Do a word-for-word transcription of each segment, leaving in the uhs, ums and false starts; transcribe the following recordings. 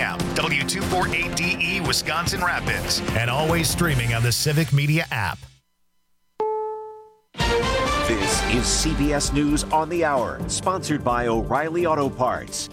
Camp, W two forty-eight D E, Wisconsin Rapids, and always streaming on the Civic Media app. This is C B S News on the Hour, sponsored by O'Reilly Auto Parts.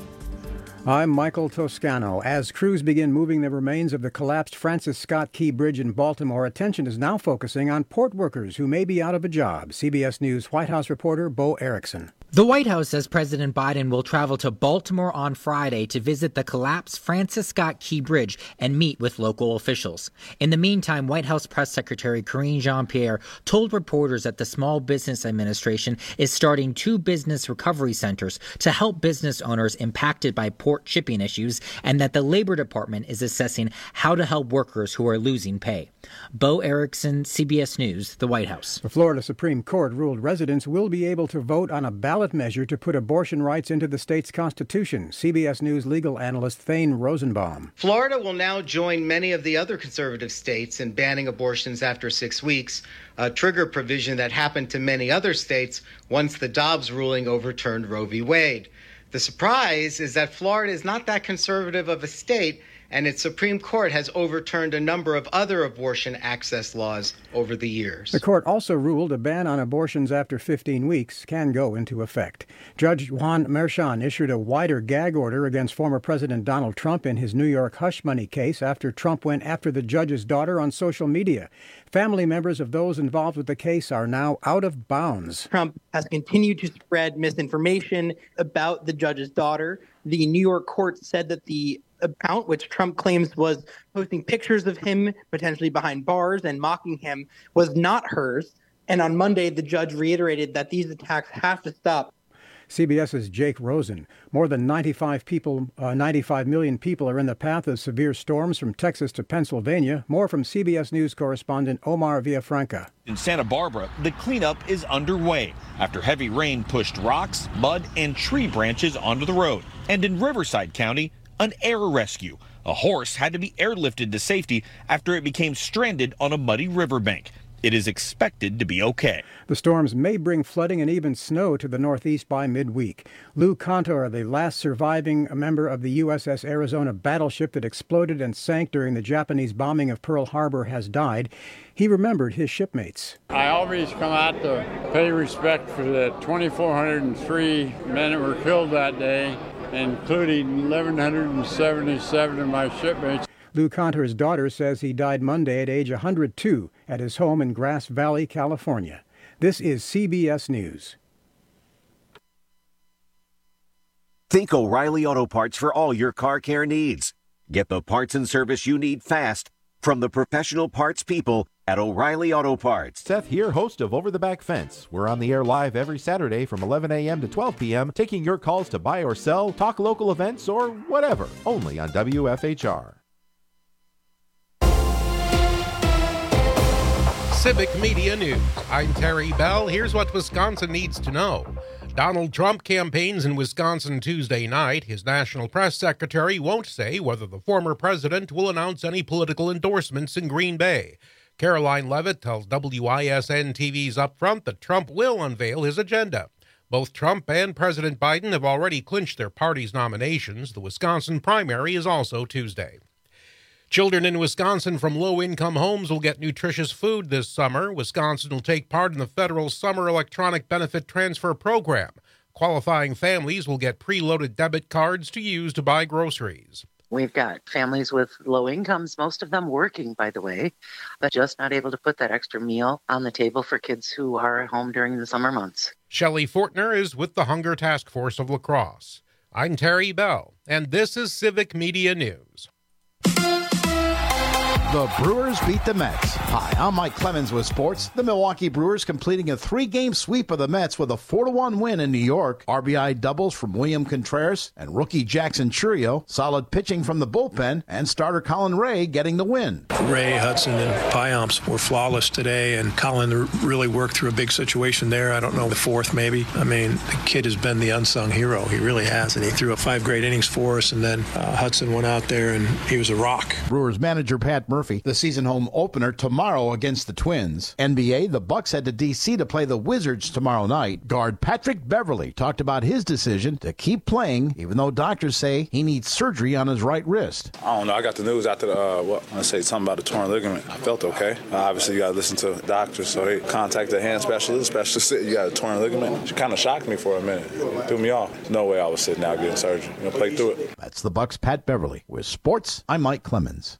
I'm Michael Toscano. As crews begin moving the remains of the collapsed Francis Scott Key Bridge in Baltimore, attention is now focusing on port workers who may be out of a job. C B S News White House reporter Bo Erickson. The White House says President Biden will travel to Baltimore on Friday to visit the collapsed Francis Scott Key Bridge and meet with local officials. In the meantime, White House Press Secretary Karine Jean-Pierre told reporters that the Small Business Administration is starting two business recovery centers to help business owners impacted by port shipping issues, and that the Labor Department is assessing how to help workers who are losing pay. Bo Erickson, C B S News, the White House. The Florida Supreme Court ruled residents will be able to vote on a ballot measure to put abortion rights into the state's constitution. C B S News legal analyst Thane Rosenbaum. Florida will now join many of the other conservative states in banning abortions after six weeks, a trigger provision that happened to many other states once the Dobbs ruling overturned Roe v. Wade. The surprise is that Florida is not that conservative of a state, and its Supreme Court has overturned a number of other abortion access laws over the years. The court also ruled a ban on abortions after fifteen weeks can go into effect. Judge Juan Merchan issued a wider gag order against former President Donald Trump in his New York hush money case after Trump went after the judge's daughter on social media. Family members of those involved with the case are now out of bounds. Trump has continued to spread misinformation about the judge's daughter. The New York court said that the account, which Trump claims was posting pictures of him potentially behind bars and mocking him, was not hers. And on Monday, the judge reiterated that these attacks have to stop. CBS's Jake Rosen. More than ninety-five people, uh, ninety-five million people are in the path of severe storms from Texas to Pennsylvania. More from C B S News correspondent Omar Villafranca. In Santa Barbara, the cleanup is underway after heavy rain pushed rocks, mud, and tree branches onto the road. And in Riverside County, an air rescue. A horse had to be airlifted to safety after it became stranded on a muddy riverbank. It is expected to be okay. The storms may bring flooding and even snow to the Northeast by midweek. Lou Contor, the last surviving member of the U S S Arizona battleship that exploded and sank during the Japanese bombing of Pearl Harbor, has died. He remembered his shipmates. I always come out to pay respect for the two thousand four hundred three men that were killed that day, including one thousand one hundred seventy-seven of my shipmates. Lou Contor's daughter says he died Monday at age one hundred two at his home in Grass Valley, California. This is C B S News. Think O'Reilly Auto Parts for all your car care needs. Get the parts and service you need fast from the professional parts people at O'Reilly Auto Parts. Seth here, host of Over the Back Fence. We're on the air live every Saturday from eleven a.m. to twelve p.m., taking your calls to buy or sell, talk local events, or whatever, only on W F H R. Civic Media News. I'm Terry Bell. Here's what Wisconsin needs to know. Donald Trump campaigns in Wisconsin Tuesday night. His national press secretary won't say whether the former president will announce any political endorsements in Green Bay. Caroline Levitt tells W I S N T V's Upfront that Trump will unveil his agenda. Both Trump and President Biden have already clinched their party's nominations. The Wisconsin primary is also Tuesday. Children in Wisconsin from low-income homes will get nutritious food this summer. Wisconsin will take part in the federal Summer Electronic Benefit Transfer Program. Qualifying families will get preloaded debit cards to use to buy groceries. We've got families with low incomes, most of them working, by the way, but just not able to put that extra meal on the table for kids who are at home during the summer months. Shelley Fortner is with the Hunger Task Force of La Crosse. I'm Terry Bell, and this is Civic Media News. The Brewers beat the Mets. Hi, I'm Mike Clemens with sports. The Milwaukee Brewers completing a three-game sweep of the Mets with a four to one win in New York. R B I doubles from William Contreras and rookie Jackson Chourio. Solid pitching from the bullpen and starter Colin Ray getting the win. Ray, Hudson, and Payamps were flawless today, and Colin really worked through a big situation there. I don't know, the fourth maybe. I mean, the kid has been the unsung hero. He really has, and he threw up five great innings for us, and then uh, Hudson went out there, and he was a rock. Brewers manager Pat Murphy Murphy, the season home opener tomorrow against the Twins. N B A, the Bucks head to D C to play the Wizards tomorrow night. Guard Patrick Beverley talked about his decision to keep playing, even though doctors say he needs surgery on his right wrist. I don't know. I got the news after the, uh, what, I say something about the torn ligament. I felt okay. Uh, obviously, you got to listen to the doctors, so they contacted the hand specialist. Specialist said you got a torn ligament. She kind of shocked me for a minute. It threw me off. There's no way I was sitting out getting surgery. You know, play through it. That's the Bucks' Pat Beverley. With sports, I'm Mike Clemens.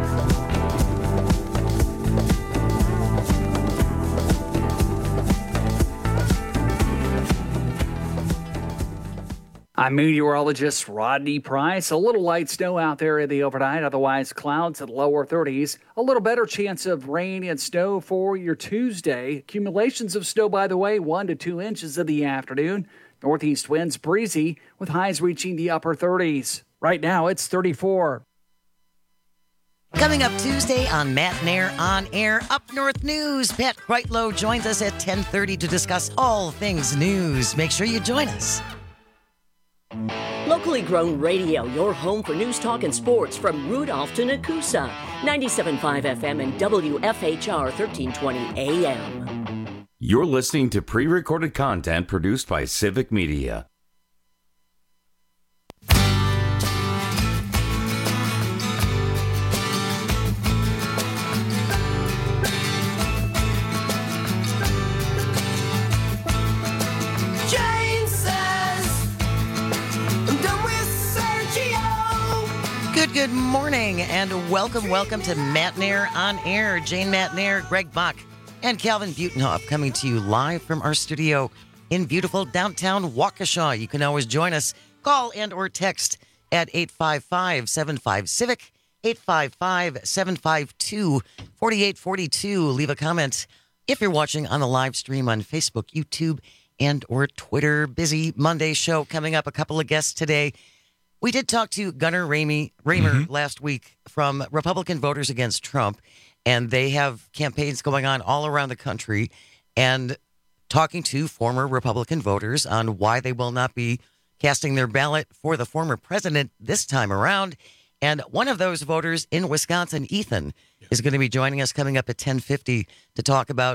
I'm meteorologist Rodney Price. A little light snow out there in the overnight, otherwise clouds at lower thirties. A little better chance of rain and snow for your Tuesday. Accumulations of snow, by the way, one to two inches in the afternoon. Northeast winds breezy with highs reaching the upper thirties. Right now it's thirty-four. Coming up Tuesday on Matt Nair On Air, Up North News. Pat Kreitlow joins us at ten thirty to discuss all things news. Make sure you join us. Locally grown radio, your home for news, talk, and sports from Rudolph to Nakusa. ninety-seven point five F M and W F H R thirteen twenty A M. You're listening to pre-recorded content produced by Civic Media. Good, good morning, and welcome, welcome to Matt Nair On Air. Jane Matt Nair, Greg Bach, and Calvin Butenhoff coming to you live from our studio in beautiful downtown Waukesha. You can always join us. Call and or text at eight five five, seven five, CIVIC, eight five five, seven five two, four eight four two. Leave a comment if you're watching on the live stream on Facebook, YouTube, and or Twitter. Busy Monday show coming up. A couple of guests today. We did talk to Gunnar Ramey, Raymer mm-hmm. last week from Republican Voters Against Trump, and they have campaigns going on all around the country, and talking to former Republican voters on why they will not be casting their ballot for the former president this time around. And one of those voters in Wisconsin, Ethan, yeah. is going to be joining us coming up at ten fifty to talk about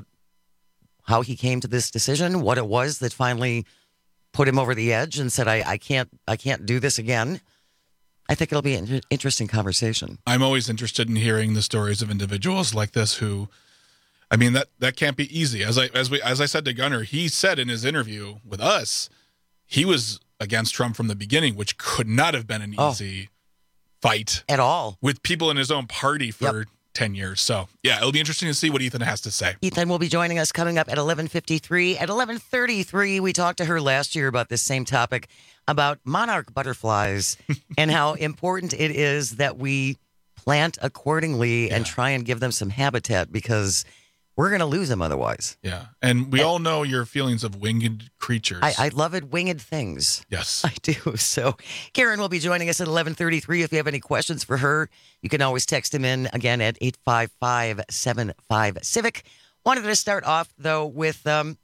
how he came to this decision, what it was that finally put him over the edge and said, I, I can't I can't do this again. I think it'll be an interesting conversation. I'm always interested in hearing the stories of individuals like this who, I mean, that, that can't be easy. As I as we as I said to Gunnar, he said in his interview with us, he was against Trump from the beginning, which could not have been an easy oh, fight at all with people in his own party for yep. ten years. So, yeah, it'll be interesting to see what Ethan has to say. Ethan will be joining us coming up at eleven fifty-three. At eleven thirty-three, we talked to her last year about this same topic, about monarch butterflies and how important it is that we plant accordingly yeah. and try and give them some habitat, because we're going to lose them otherwise. Yeah, and we and, all know your feelings of winged creatures. I, I love it, winged things. Yes. I do. So Karen will be joining us at eleven thirty-three. If you have any questions for her, you can always text him in again at eight five five, seven five, CIVIC. Wanted to start off, though, with um,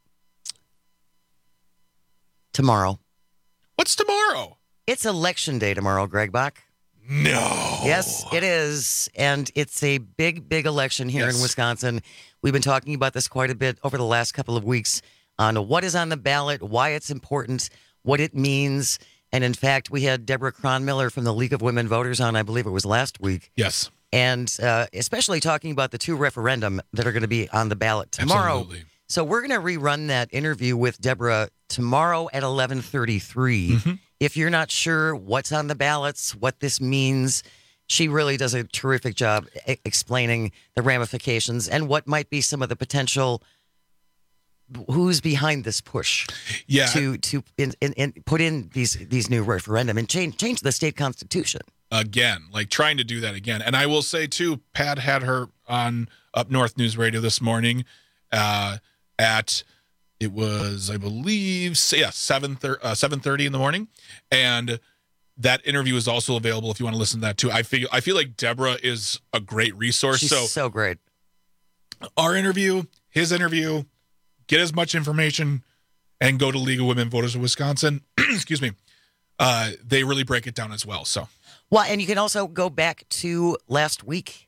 tomorrow. What's tomorrow? It's Election Day tomorrow, Greg Bach. No. Yes, it is. And it's a big, big election here yes. in Wisconsin. We've been talking about this quite a bit over the last couple of weeks on what is on the ballot, why it's important, what it means. And in fact, we had Deborah Cronmiller from the League of Women Voters on, I believe it was last week. Yes. And uh, especially talking about the two referendum that are going to be on the ballot tomorrow. Absolutely. So we're going to rerun that interview with Deborah tomorrow at eleven thirty-three. Mm-hmm. If you're not sure what's on the ballots, what this means, she really does a terrific job e- explaining the ramifications and what might be some of the potential, who's behind this push yeah. to to in, in, in put in these these new referendum and change change the state constitution. Again, like trying to do that again. And I will say, too, Pat had her on Up North News Radio this morning uh, at... It was, I believe, yeah, seven thirty in the morning. And that interview is also available if you want to listen to that, too. I feel, I feel like Deborah is a great resource. She's so, so great. Our interview, his interview, get as much information and go to League of Women Voters of Wisconsin. Excuse me. Uh, they really break it down as well. So, well, and you can also go back to last week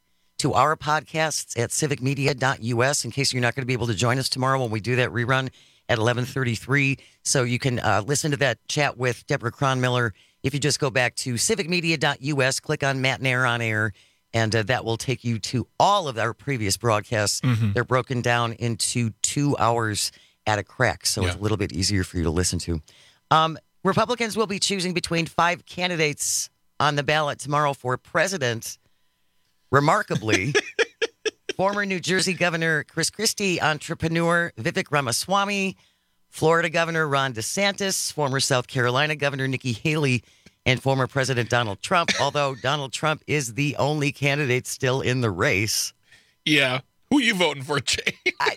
to our podcasts at civic media dot u s in case you're not going to be able to join us tomorrow when we do that rerun at eleven thirty-three. So you can uh, listen to that chat with Deborah Cronmiller if you just go back to civic media dot u s, click on Matt Nair on Air, and uh, that will take you to all of our previous broadcasts. Mm-hmm. They're broken down into two hours at a crack, so Yeah. it's a little bit easier for you to listen to. Um, Republicans will be choosing between five candidates on the ballot tomorrow for president. Remarkably, former New Jersey Governor Chris Christie, entrepreneur Vivek Ramaswamy, Florida Governor Ron DeSantis, former South Carolina Governor Nikki Haley, and former President Donald Trump, although Donald Trump is the only candidate still in the race. Yeah. Who are you voting for, Jay? I,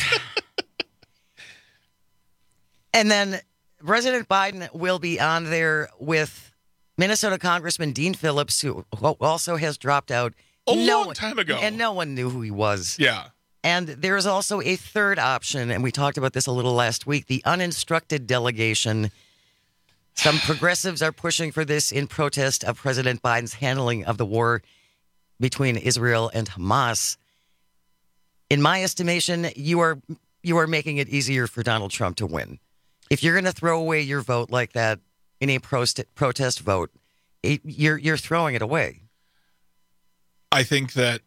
and then President Biden will be on there with Minnesota Congressman Dean Phillips, who also has dropped out. A no long one, time ago. And no one knew who he was. Yeah. And there is also a third option, and we talked about this a little last week, the uninstructed delegation. Some progressives are pushing for this in protest of President Biden's handling of the war between Israel and Hamas. In my estimation, you are you are making it easier for Donald Trump to win. If you're going to throw away your vote like that in a prost- protest vote, it, you're you're throwing it away. I think that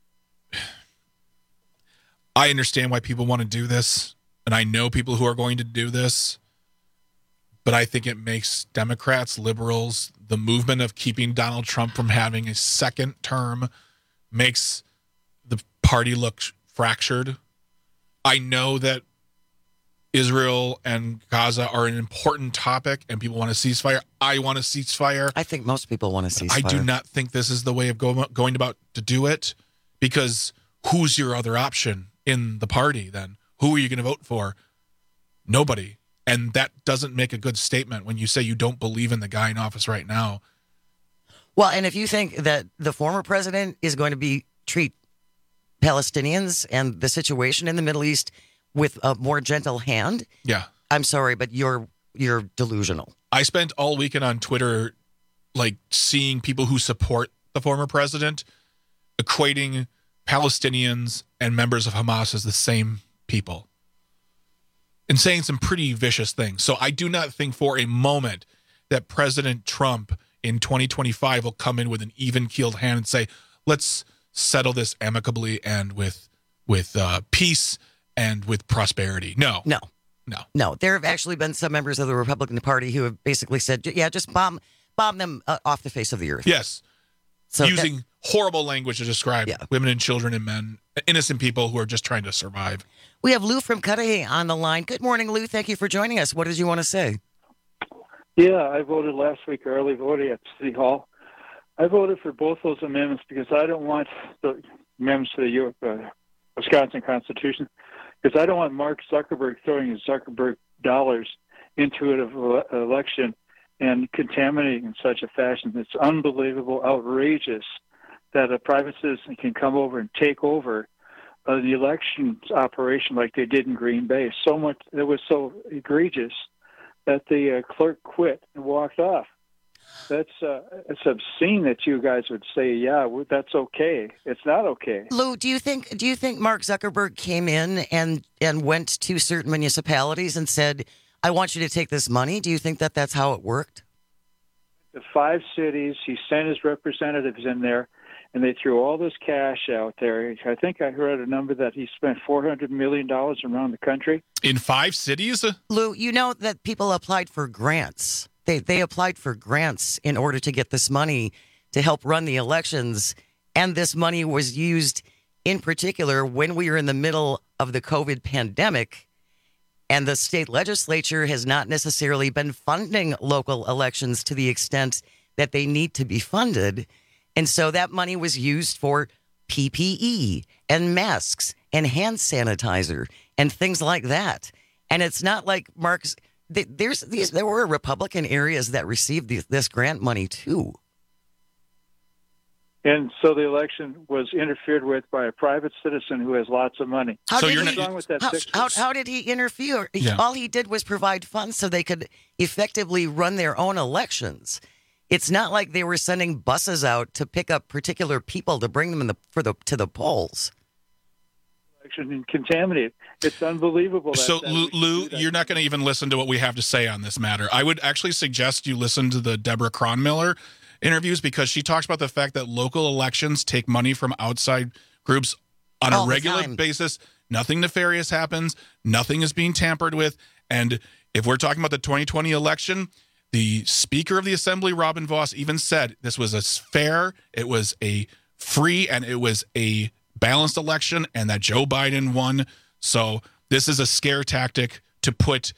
I understand why people want to do this, and I know people who are going to do this, but I think it makes Democrats, liberals, the movement of keeping Donald Trump from having a second term makes the party look fractured. I know that Israel and Gaza are an important topic and people want a ceasefire. I want a ceasefire. I think most people want a ceasefire. I do not think this is the way of go, going about to do it, because who's your other option in the party then? Who are you going to vote for? Nobody. And that doesn't make a good statement when you say you don't believe in the guy in office right now. Well, and if you think that the former president is going to be treat Palestinians and the situation in the Middle East with a more gentle hand, yeah, I'm sorry, but you're you're delusional. I spent all weekend on Twitter, like, seeing people who support the former president equating Palestinians and members of Hamas as the same people and saying some pretty vicious things. So I do not think for a moment that President Trump in twenty twenty-five will come in with an even-keeled hand and say, let's settle this amicably and with with uh, peace and with prosperity. No. No. No. No. There have actually been some members of the Republican Party who have basically said, yeah, just bomb bomb them uh, off the face of the earth. Yes. So using that, horrible language to describe yeah. women and children and men, innocent people who are just trying to survive. We have Lou from Cudahy on the line. Good morning, Lou. Thank you for joining us. What did you want to say? Yeah, I voted last week, early voting at City Hall. I voted for both those amendments because I don't want the amendments to the uh, Wisconsin Constitution, because I don't want Mark Zuckerberg throwing his Zuckerberg dollars into an election and contaminating in such a fashion. It's unbelievable, outrageous that a private citizen can come over and take over uh, the elections operation like they did in Green Bay. So much, it was so egregious that the uh, clerk quit and walked off. That's uh, it's obscene that you guys would say, yeah, that's okay. It's not okay. Lou, do you think do you think Mark Zuckerberg came in and and went to certain municipalities and said, I want you to take this money? Do you think that that's how it worked? The five cities, he sent his representatives in there, and they threw all this cash out there. I think I heard a number that he spent four hundred million dollars around the country. In five cities? Lou, you know that people applied for grants. They they applied for grants in order to get this money to help run the elections. And this money was used in particular when we were in the middle of the COVID pandemic. And the state legislature has not necessarily been funding local elections to the extent that they need to be funded. And so that money was used for P P E and masks and hand sanitizer and things like that. And it's not like Mark's... There's these. There were Republican areas that received these, this grant money too, and so the election was interfered with by a private citizen who has lots of money. How so did you're he, not with that. How, how, how did he interfere? Yeah. All he did was provide funds so they could effectively run their own elections. It's not like they were sending buses out to pick up particular people to bring them in the for the to the polls. And contaminated. It's unbelievable. That, so, that Lou, Lou you're not going to even listen to what we have to say on this matter. I would actually suggest you listen to the Deborah Cronmiller interviews, because she talks about the fact that local elections take money from outside groups on All a the regular time. basis. Nothing nefarious happens. Nothing is being tampered with. And if we're talking about the twenty twenty election, the Speaker of the Assembly, Robin Vos, even said this was a fair, it was a free, and it was a balanced election, and that Joe Biden won. So this is a scare tactic to put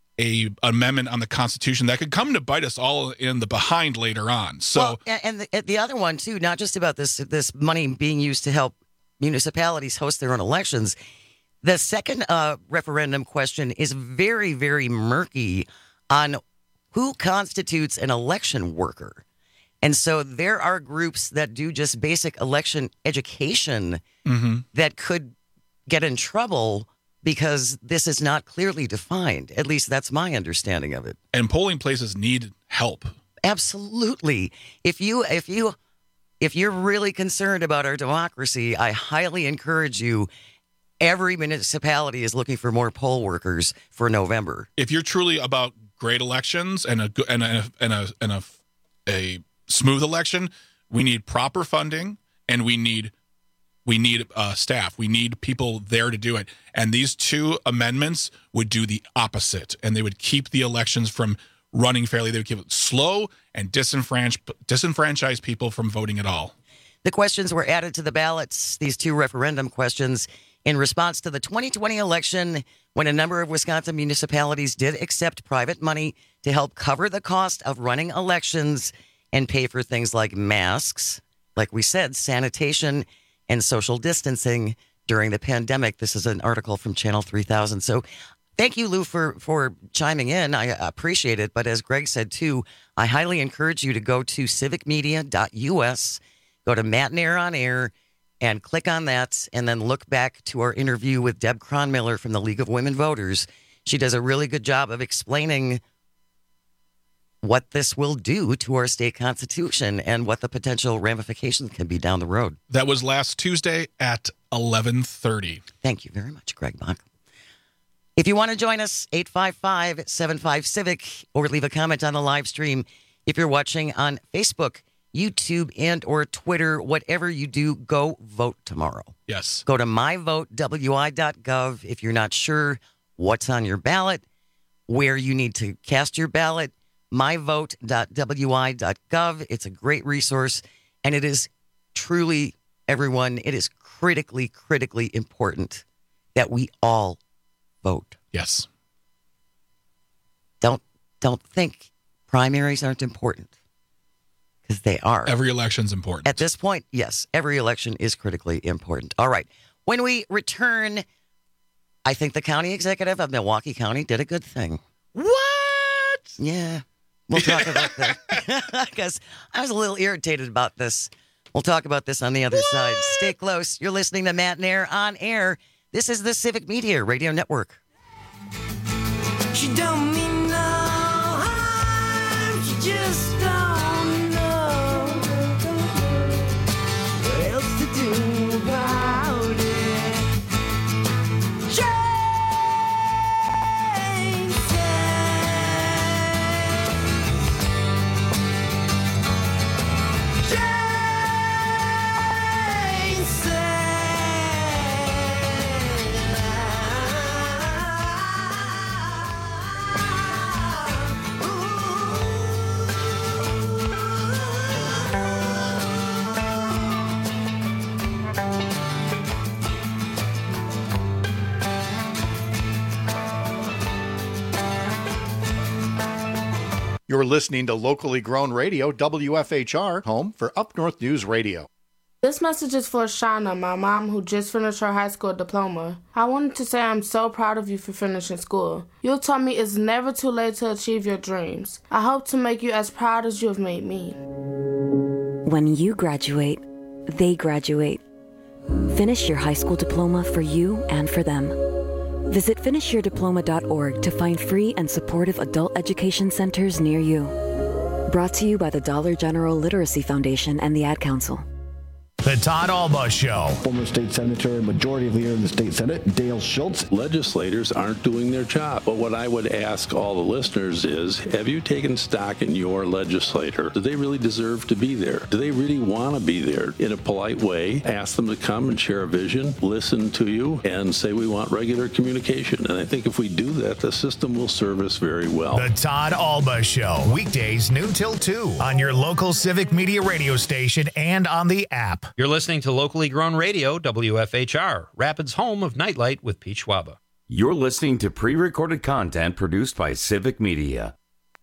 a amendment on the Constitution that could come to bite us all in the behind later on. So, well, and the, the other one too, not just about this this money being used to help municipalities host their own elections. The second uh, referendum question is very, very murky on who constitutes an election worker. And so there are groups that do just basic election education mm-hmm. that could get in trouble because this is not clearly defined. At least that's my understanding of it. And polling places need help. Absolutely. If you if you if you're really concerned about our democracy, I highly encourage you. Every municipality is looking for more poll workers for November. If you're truly about great elections and a good and a and a and a, a smooth election, we need proper funding, and we need we need uh, staff. We need people there to do it. And these two amendments would do the opposite, and they would keep the elections from running fairly. They would keep it slow and disenfranchise disenfranchise people from voting at all. The questions were added to the ballots, these two referendum questions, in response to the twenty twenty election, when a number of Wisconsin municipalities did accept private money to help cover the cost of running elections and pay for things like masks, like we said, sanitation, and social distancing during the pandemic. This is an article from Channel three thousand. So thank you, Lou, for, for chiming in. I appreciate it. But as Greg said, too, I highly encourage you to go to civic media dot U S, go to Matt Nair on Air, and click on that, and then look back to our interview with Deb Cronmiller from the League of Women Voters. She does a really good job of explaining what this will do to our state constitution and what the potential ramifications can be down the road. That was last Tuesday at eleven thirty. Thank you very much, Greg Bach. If you want to join us, eight five five, seven five, CIVIC, or leave a comment on the live stream. If you're watching on Facebook, YouTube, and or Twitter, whatever you do, go vote tomorrow. Yes. Go to my vote W I dot gov if you're not sure what's on your ballot, where you need to cast your ballot, my vote dot W I dot gov. It's a great resource, and it is truly, everyone, it is critically, critically important that we all vote. Yes. Don't don't think primaries aren't important. Because they are. Every election's important. At this point, yes, every election is critically important. All right. When we return, I think the county executive of Milwaukee County did a good thing. What? Yeah. We'll talk about that. Because I was a little irritated about this. We'll talk about this on the other what? side. Stay close. You're listening to Matt Nair on Air. This is the Civic Media Radio Network. She don't mean no harm. She just don't. You're listening to locally grown radio, W F H R, home for Up North News Radio. This message is for Shauna, my mom, who just finished her high school diploma. I wanted to say I'm so proud of you for finishing school. You taught me it's never too late to achieve your dreams. I hope to make you as proud as you have made me. When you graduate, they graduate. Finish your high school diploma for you and for them. Visit finish your diploma dot org to find free and supportive adult education centers near you. Brought to you by the Dollar General Literacy Foundation and the Ad Council. The Todd Alba Show. Former state senator and majority leader in the state senate, Dale Schultz. Legislators aren't doing their job. But what I would ask all the listeners is, have you taken stock in your legislator? Do they really deserve to be there? Do they really want to be there? In a polite way, ask them to come and share a vision, listen to you, and say we want regular communication. And I think if we do that, the system will serve us very well. The Todd Alba Show. Weekdays noon till two on your local Civic Media radio station and on the app. You're listening to locally grown radio, W F H R, Rapids' home of Nightlight with Pete Schwaba. You're listening to pre-recorded content produced by Civic Media.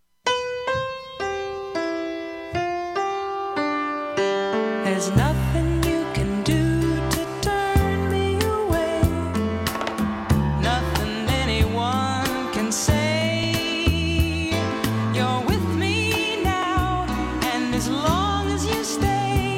There's nothing you can do to turn me away. Nothing anyone can say. You're with me now, and as long as you stay,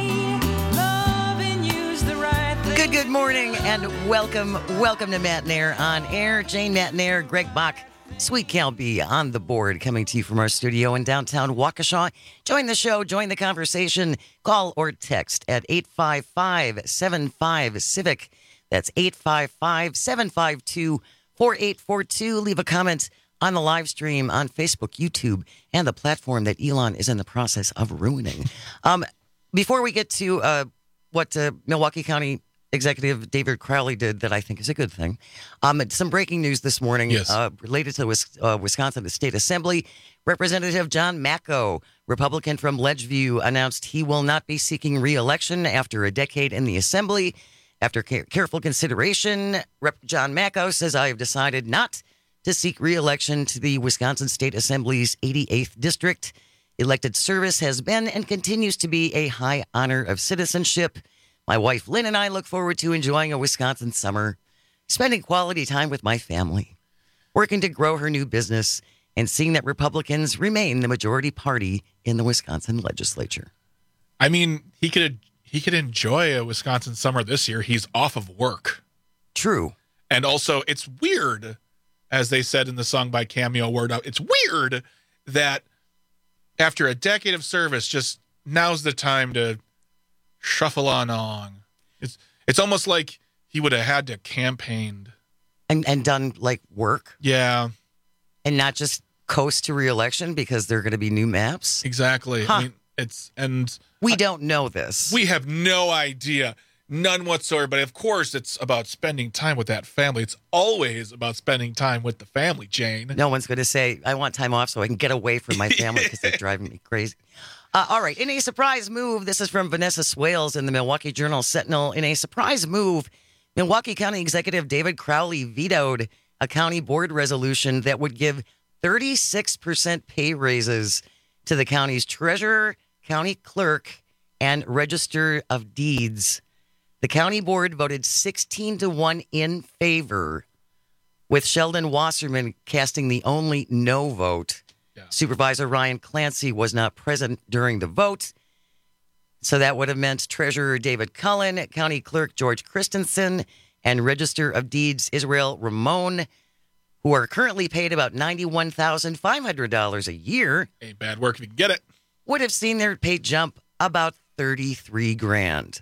Good, good morning, and welcome, welcome to Matt Nair on Air. Jane Matt Nair, Greg Bach, Sweet Cal B on the board, coming to you from our studio in downtown Waukesha. Join the show, join the conversation, call or text at eight five five, seven five, CIVIC. That's eight five five, seven five two, four eight four two. Leave a comment on the live stream on Facebook, YouTube, and the platform that Elon is in the process of ruining. Um, before we get to uh, what uh, Milwaukee County Executive David Crowley did that I think is a good thing. Um, some breaking news this morning yes. uh, related to uh, Wisconsin State Assembly. Representative John Macko, Republican from Ledgeview, announced he will not be seeking re-election after a decade in the Assembly. After ca- careful consideration, Rep John Macko says, I have decided not to seek re-election to the Wisconsin State Assembly's eighty-eighth District. Elected service has been and continues to be a high honor of citizenship. My wife, Lynn, and I look forward to enjoying a Wisconsin summer, spending quality time with my family, working to grow her new business, and seeing that Republicans remain the majority party in the Wisconsin legislature. I mean, he could he could enjoy a Wisconsin summer this year. He's off of work. True. And also, it's weird, as they said in the song by Cameo Word Out, it's weird that after a decade of service, just now's the time to shuffle on on. It's it's almost like he would have had to campaigned and and done like work. Yeah, and not just coast to re-election because there are going to be new maps. Exactly. Huh. I mean, it's and we don't know this. We have no idea, none whatsoever. But of course, it's about spending time with that family. It's always about spending time with the family, Jane. No one's going to say, "I want time off so I can get away from my family because they're driving me crazy." Uh, all right. In a surprise move, this is from Vanessa Swales in the Milwaukee Journal Sentinel. In a surprise move, Milwaukee County Executive David Crowley vetoed a county board resolution that would give thirty-six percent pay raises to the county's treasurer, county clerk, and register of deeds. The county board voted sixteen to one in favor, with Sheldon Wasserman casting the only no vote. Yeah. Supervisor Ryan Clancy was not present during the vote. So that would have meant Treasurer David Cullen, County Clerk George Christensen, and Register of Deeds Israel Ramon, who are currently paid about ninety-one thousand five hundred dollars a year. Ain't bad work if you can get it. Would have seen their pay jump about thirty-three grand.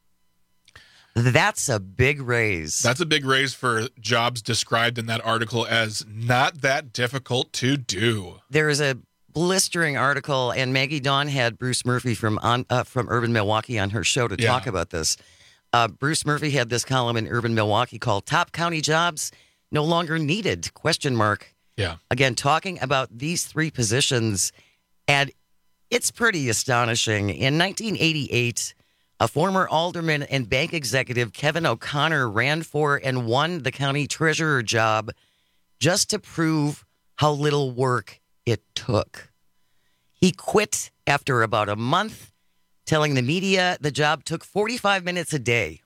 That's a big raise. That's a big raise for jobs described in that article as not that difficult to do. There is a blistering article, and Maggie Dawn had Bruce Murphy from on, uh, from Urban Milwaukee on her show to Yeah. talk about this. Uh, Bruce Murphy had this column in Urban Milwaukee called "Top County Jobs No Longer Needed?" Question mark. Yeah. Again, talking about these three positions, and it's pretty astonishing. In nineteen eighty-eight, a former alderman and bank executive, Kevin O'Connor, ran for and won the county treasurer job just to prove how little work it took. He quit after about a month, telling the media the job took forty-five minutes a day.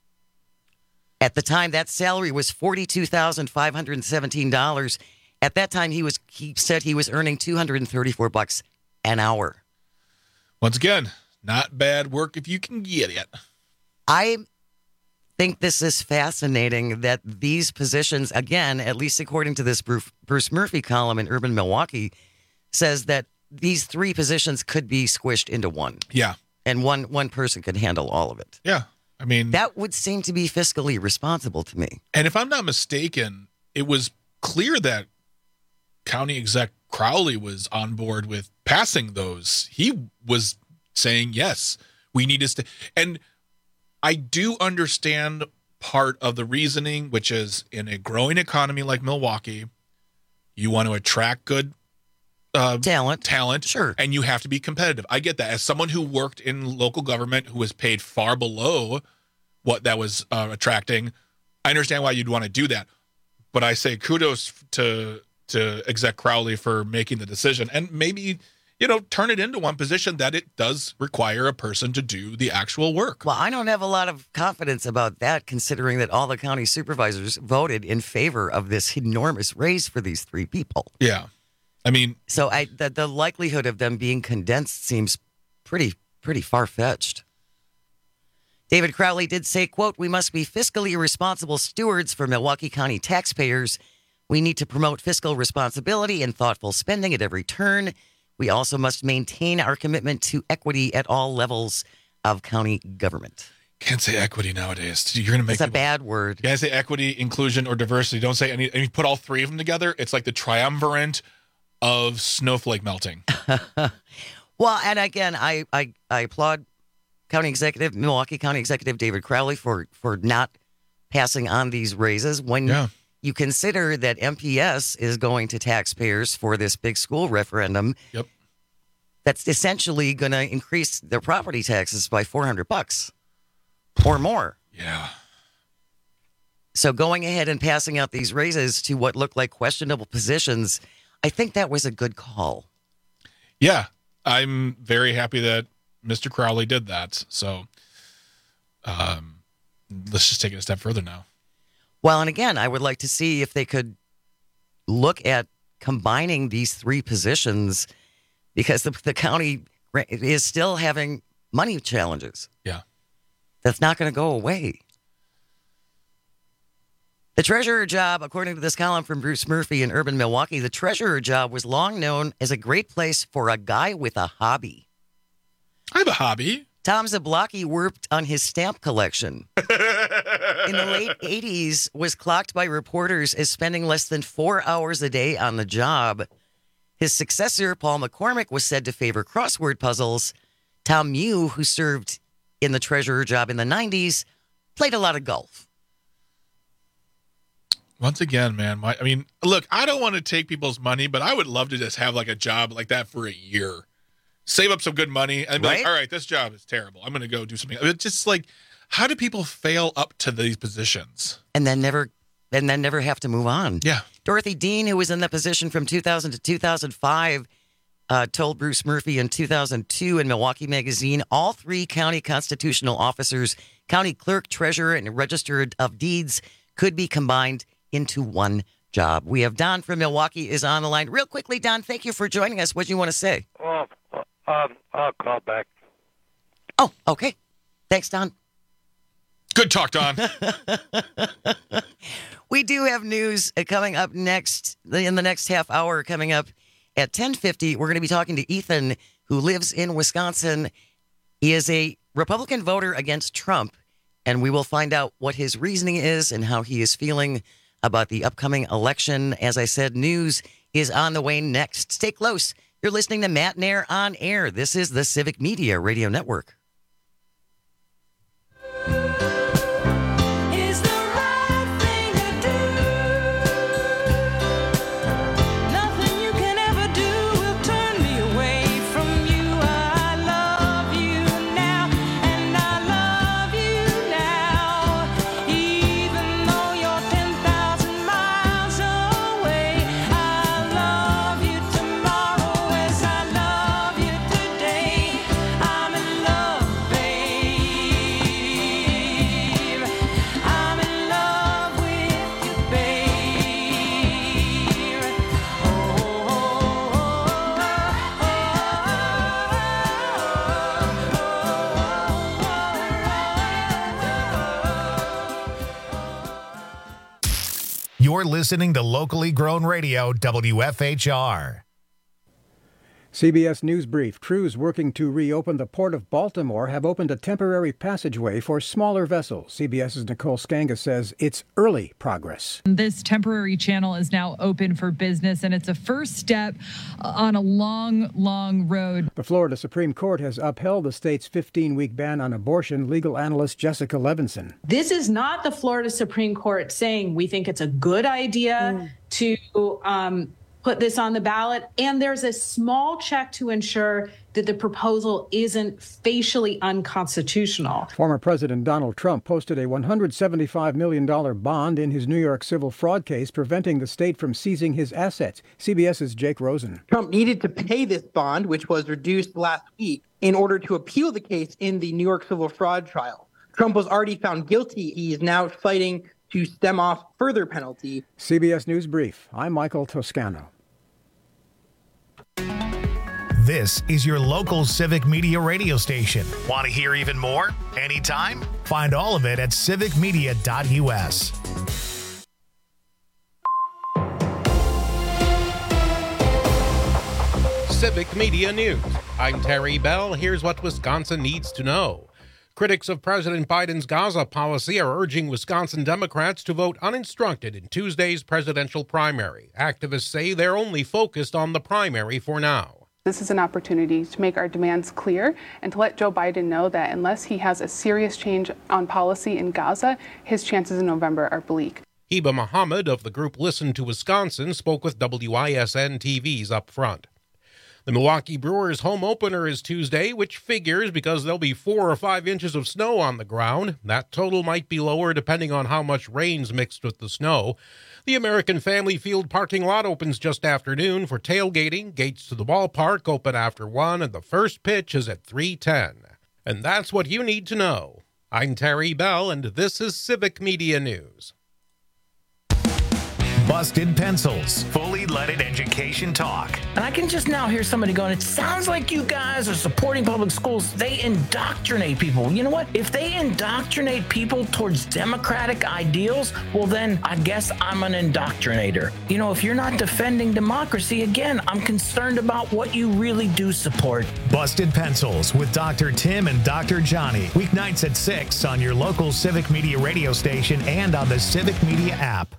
At the time, that salary was forty-two thousand five hundred seventeen dollars. At that time, he was he said he was earning two hundred thirty-four bucks an hour. Once again, not bad work if you can get it. I think this is fascinating that these positions, again, at least according to this Bruce Murphy column in Urban Milwaukee, says that these three positions could be squished into one. Yeah. And one one person could handle all of it. Yeah. I mean, that would seem to be fiscally responsible to me. And if I'm not mistaken, it was clear that County Exec Crowley was on board with passing those. He was saying, yes, we need to stay. And I do understand part of the reasoning, which is in a growing economy like Milwaukee, you want to attract good uh, talent. Talent, sure, and you have to be competitive. I get that. As someone who worked in local government, who was paid far below what that was uh, attracting, I understand why you'd want to do that. But I say kudos to to Exec Crowley for making the decision, and maybe, you know, turn it into one position that it does require a person to do the actual work. Well, I don't have a lot of confidence about that, considering that all the county supervisors voted in favor of this enormous raise for these three people. Yeah. I mean, so I the, the likelihood of them being condensed seems pretty pretty far-fetched. David Crowley did say, quote, "We must be fiscally responsible stewards for Milwaukee County taxpayers. We need to promote fiscal responsibility and thoughtful spending at every turn. We also must maintain our commitment to equity at all levels of county government." Can't say equity nowadays. You're going to make it's a bad word. You gotta say equity, inclusion, or diversity. Don't say any. And you put all three of them together, it's like the triumvirate of snowflake melting. Well, and again, I, I I applaud County Executive, Milwaukee County Executive David Crowley for for not passing on these raises when yeah. you consider that M P S is going to taxpayers for this big school referendum. Yep. That's essentially going to increase their property taxes by four hundred bucks or more. Yeah. So going ahead and passing out these raises to what look like questionable positions, I think that was a good call. Yeah. I'm very happy that Mister Crowley did that. So um, let's just take it a step further now. Well, and again, I would like to see if they could look at combining these three positions, because the, the county is still having money challenges. Yeah. That's not going to go away. The treasurer job, according to this column from Bruce Murphy in Urban Milwaukee, the treasurer job was long known as a great place for a guy with a hobby. I have a hobby. Tom Zablocki worked on his stamp collection. In the late eighties, was clocked by reporters as spending less than four hours a day on the job. His successor, Paul McCormick, was said to favor crossword puzzles. Tom Mew, who served in the treasurer job in the nineties, played a lot of golf. Once again, man, my, I mean, look, I don't want to take people's money, but I would love to just have like a job like that for a year. Save up some good money and be Right? like, all right, this job is terrible. I'm going to go do something. It's just like, how do people fail up to these positions? And then never and then never have to move on. Yeah. Dorothy Dean, who was in that position from two thousand to two thousand five, uh, told Bruce Murphy in two thousand two in Milwaukee Magazine, all three county constitutional officers, county clerk, treasurer, and register of deeds, could be combined into one job. We have Don from Milwaukee is on the line. Real quickly, Don, thank you for joining us. What do you want to say? Oh, um, I'll call back. Oh, okay. Thanks, Don. Good talk, Don. We do have news coming up next, in the next half hour, coming up at ten fifty. We're going to be talking to Ethan, who lives in Wisconsin. He is a Republican voter against Trump, and we will find out what his reasoning is and how he is feeling about the upcoming election. As I said, news is on the way next. Stay close. You're listening to Matt Nair on Air. This is the Civic Media Radio Network. Is the right thing to do. Nothing you can ever do will turn me away from you. I love you now, and I love you now. Even though you're ten thousand miles away, I love you tomorrow as I love you today. I'm in love, babe. I'm in love with you, babe. You're listening to locally grown radio W F H R. C B S News Brief. Crews working to reopen the Port of Baltimore have opened a temporary passageway for smaller vessels. CBS's Nicole Skanga says it's early progress. This temporary channel is now open for business, and it's a first step on a long, long road. The Florida Supreme Court has upheld the state's fifteen-week ban on abortion. Legal analyst Jessica Levinson. This is not the Florida Supreme Court saying we think it's a good idea mm. to um, put this on the ballot. And there's a small check to ensure that the proposal isn't facially unconstitutional. Former President Donald Trump posted a one hundred seventy-five million dollars bond in his New York civil fraud case, preventing the state from seizing his assets. CBS's Jake Rosen. Trump needed to pay this bond, which was reduced last week, in order to appeal the case in the New York civil fraud trial. Trump was already found guilty. He is now fighting to stem off further penalty. C B S News Brief. I'm Michael Toscano. This is your local Civic Media radio station. Want to hear even more? Anytime? Find all of it at civic media dot u s. Civic Media News. I'm Terry Bell. Here's what Wisconsin needs to know. Critics of President Biden's Gaza policy are urging Wisconsin Democrats to vote uninstructed in Tuesday's presidential primary. Activists say they're only focused on the primary for now. This is an opportunity to make our demands clear and to let Joe Biden know that unless he has a serious change on policy in Gaza, his chances in November are bleak. Heba Muhammad of the group Listen to Wisconsin spoke with W I S N T V's Up Front. The Milwaukee Brewers home opener is Tuesday, which figures because there'll be four or five inches of snow on the ground. That total might be lower depending on how much rain's mixed with the snow. The American Family Field parking lot opens just after noon for tailgating. Gates to the ballpark open after one, and the first pitch is at three ten. And that's what you need to know. I'm Terry Bell, and this is Civic Media News. Busted Pencils, fully leaded education talk. And I can just now hear somebody going, it sounds like you guys are supporting public schools. They indoctrinate people. You know what? If they indoctrinate people towards democratic ideals, well, then I guess I'm an indoctrinator. You know, if you're not defending democracy, again, I'm concerned about what you really do support. Busted Pencils with Doctor Tim and Doctor Johnny. Weeknights at six on your local Civic Media radio station and on the Civic Media app.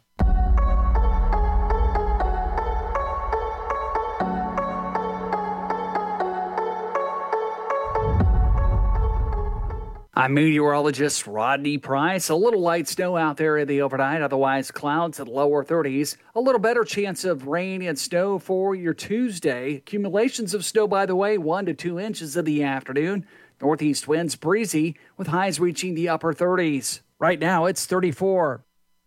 I'm meteorologist Rodney Price. A little light snow out there in the overnight, otherwise clouds at lower thirties. A little better chance of rain and snow for your Tuesday. Accumulations of snow, by the way, one to two inches in the afternoon. Northeast winds breezy with highs reaching the upper thirties. Right now it's thirty-four.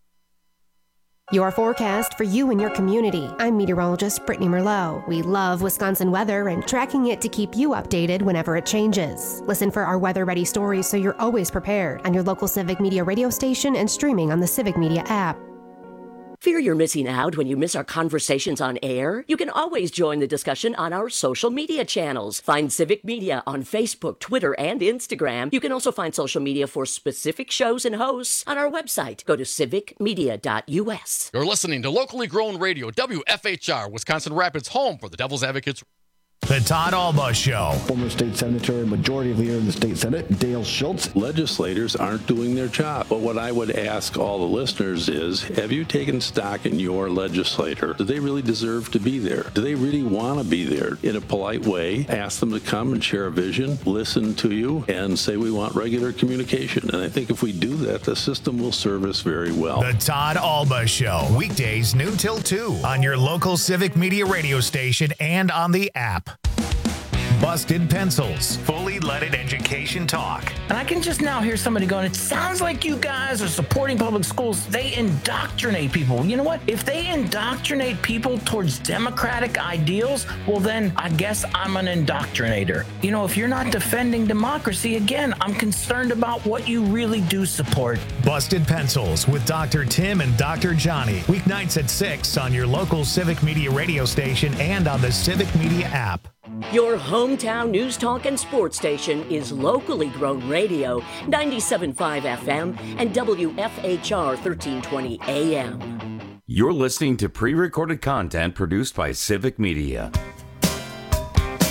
Your forecast for you and your community. I'm meteorologist Brittany Merlot. We love Wisconsin weather and tracking it to keep you updated whenever it changes. Listen for our weather-ready stories so you're always prepared on your local Civic Media radio station and streaming on the Civic Media app. Fear you're missing out when you miss our conversations on air? You can always join the discussion on our social media channels. Find Civic Media on Facebook, Twitter, and Instagram. You can also find social media for specific shows and hosts on our website. Go to civic media dot u s. You're listening to locally grown radio, W F H R, Wisconsin Rapids, home for the Devil's Advocates. The Todd Alba Show. Former state senator and majority leader in the state Senate, Dale Schultz. Legislators aren't doing their job. But what I would ask all the listeners is, have you taken stock in your legislator? Do they really deserve to be there? Do they really want to be there? In a polite way, ask them to come and share a vision, listen to you, and say we want regular communication. And I think if we do that, the system will serve us very well. The Todd Alba Show. Weekdays noon till two on your local Civic Media radio station and on the app. Busted Pencils, fully leaded education talk. And I can just now hear somebody going, it sounds like you guys are supporting public schools. They indoctrinate people. You know what? If they indoctrinate people towards democratic ideals, well, then I guess I'm an indoctrinator. You know, if you're not defending democracy, again, I'm concerned about what you really do support. Busted Pencils with Doctor Tim and Doctor Johnny. Weeknights at six on your local Civic Media radio station and on the Civic Media app. Your hometown news talk and sports station is locally grown radio, ninety-seven point five F M and W F H R thirteen twenty A M. You're listening to pre-recorded content produced by Civic Media.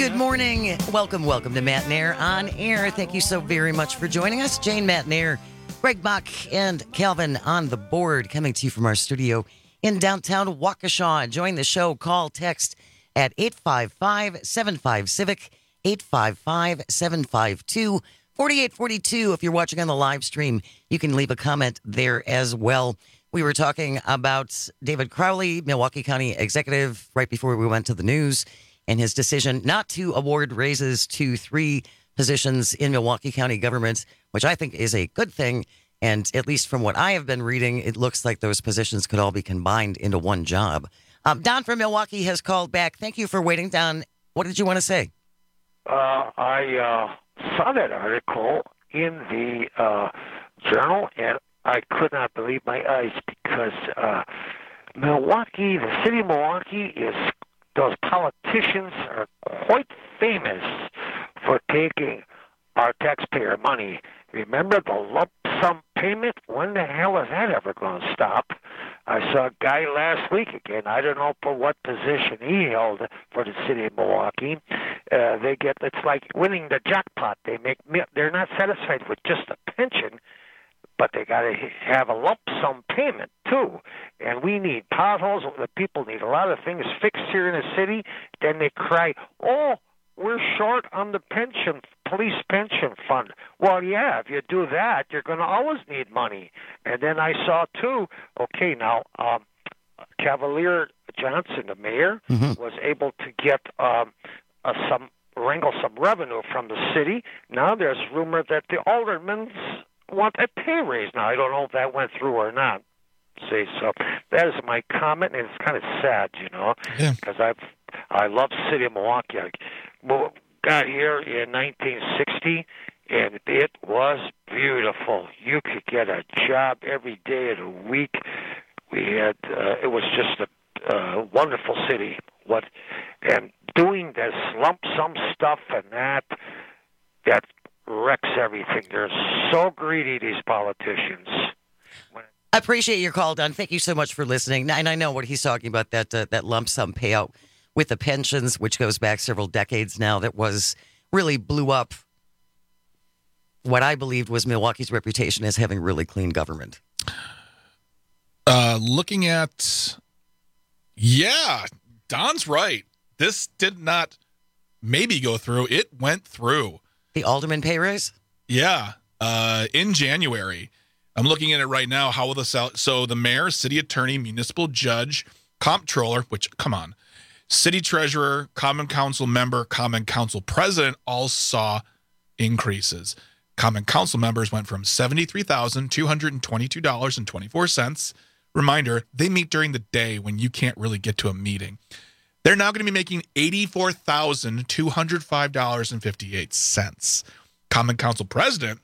Good morning. Welcome, welcome to Matt Nair on Air. Thank you so very much for joining us. Jane, Matt Nair, Greg Bach, and Calvin on the board, coming to you from our studio in downtown Waukesha. Join the show. Call, text at eight five five, seven five, Civic, eight five five, seven five two, four eight four two. If you're watching on the live stream, you can leave a comment there as well. We were talking about David Crowley, Milwaukee County executive, right before we went to the news, and his decision not to award raises to three positions in Milwaukee County government, which I think is a good thing. And at least from what I have been reading, it looks like those positions could all be combined into one job. Um, Don from Milwaukee has called back. Thank you for waiting, Don. What did you want to say? Uh, I uh, saw that article in the uh, journal, and I could not believe my eyes because uh, Milwaukee, the city of Milwaukee, is those politicians are quite famous for taking our taxpayer money. Remember the lump sum payment? When the hell is that ever going to stop? I saw a guy last week again. I don't know for what position he held for the city of Milwaukee. Uh, they get it's like winning the jackpot. They make they're not satisfied with just a pension, but they got to have a lump sum payment too. And we need potholes. The people need a lot of things fixed here in the city. Then they cry, "Oh, we're short on the pension, police pension fund." Well, yeah, if you do that, you're going to always need money. And then I saw, too, okay, now, um, Cavalier Johnson, the mayor, Mm-hmm. was able to get um, uh, some, wrangle some revenue from the city. Now there's rumor that the aldermen want a pay raise. Now, I don't know if that went through or not. See, so that is my comment, and it's kind of sad, you know, because I've I love the city of Milwaukee. I got here in nineteen sixty, and it was beautiful. You could get a job every day of the week. We had uh, it was just a uh, wonderful city. What and doing this lump sum stuff and that that wrecks everything. They're so greedy, these politicians. When I appreciate your call, Don. Thank you so much for listening. And I know what he's talking about, that uh, that lump sum payout with the pensions, which goes back several decades now, that was really blew up what I believed was Milwaukee's reputation as having really clean government. Uh, looking at, yeah, Don's right. This did not maybe go through. It went through. The alderman pay raise? Yeah, uh, in January. I'm looking at it right now. How will the sal- so the mayor, city attorney, municipal judge, comptroller, which come on, city treasurer, common council member, common council president all saw increases. Common council members went from seventy-three thousand two hundred twenty-two dollars and twenty-four cents. Reminder, they meet during the day when you can't really get to a meeting. They're now going to be making eighty-four thousand two hundred five dollars and fifty-eight cents. Common council president,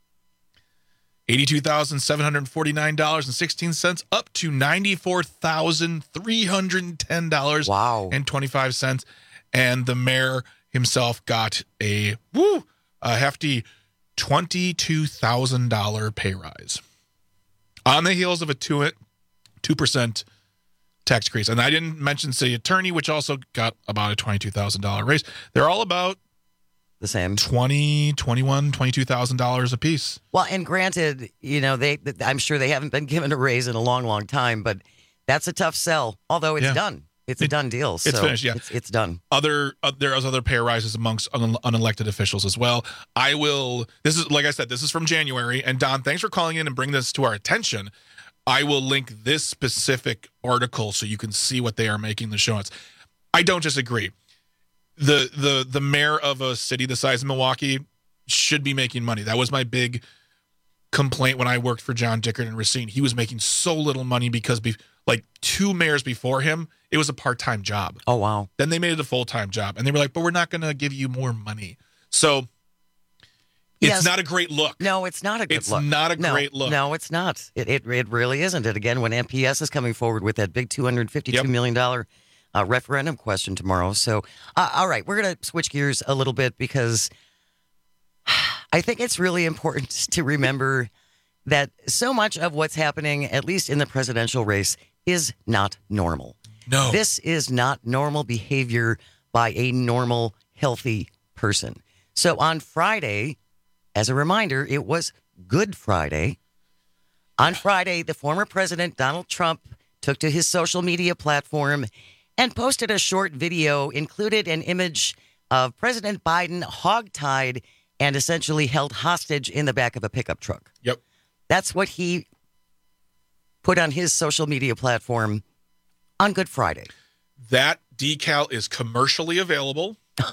eighty-two thousand seven hundred forty-nine dollars and sixteen cents, up to ninety-four thousand three hundred ten dollars wow. and twenty-five cents. And the mayor himself got a woo, a hefty twenty-two thousand dollars pay rise on the heels of a two, two percent tax increase. And I didn't mention city attorney, which also got about a twenty-two thousand dollars raise. They're all about the same, twenty, twenty-one, twenty-two thousand dollars a piece. Well, and granted, you know, they, I'm sure they haven't been given a raise in a long, long time, but that's a tough sell. Although it's Yeah. done. It's a It- done deal. It's so finished, yeah. It's, it's done. Other uh, there is other pay rises amongst un- unelected officials as well. I will. This is like I said. This is from January. And Don, thanks for calling in and bringing this to our attention. I will link this specific article so you can see what they are making the show notes. I don't disagree. The the the mayor of a city the size of Milwaukee should be making money. That was my big complaint when I worked for John Dickert and Racine. He was making so little money because be, like two mayors before him, it was a part-time job. Oh, wow. Then they made it a full-time job. And they were like, but we're not going to give you more money. So it's Yes. not a great look. No, it's not a good It's look. not a No, great look. No, it's not. It, it it really isn't. And again, when M P S is coming forward with that big two hundred fifty-two Yep. million dollars uh, referendum question tomorrow. So, uh, all right, we're going to switch gears a little bit because I think it's really important to remember that so much of what's happening, at least in the presidential race, is not normal. No. This is not normal behavior by a normal, healthy person. So on Friday, as a reminder, it was Good Friday. On Friday, the former president, Donald Trump, took to his social media platform and posted a short video, included an image of President Biden hogtied and essentially held hostage in the back of a pickup truck. Yep. That's what he put on his social media platform on Good Friday. That decal is commercially available.